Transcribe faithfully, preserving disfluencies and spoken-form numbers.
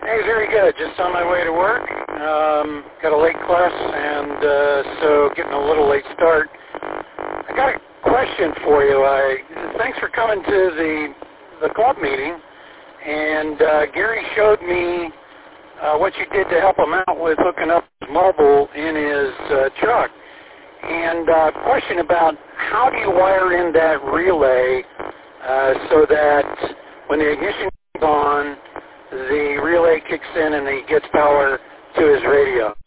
Hey, very good. Just on my way to work. Um, got a late class, and uh, so getting a little late start. I got a question for you. I thanks for coming to the the club meeting, and uh, Gary showed me uh, what you did to help him out with hooking up his mobile in his uh, truck. And uh, question about how do you wire in that relay uh, so that when the ignition is on, the relay kicks in and he gets power to his radio.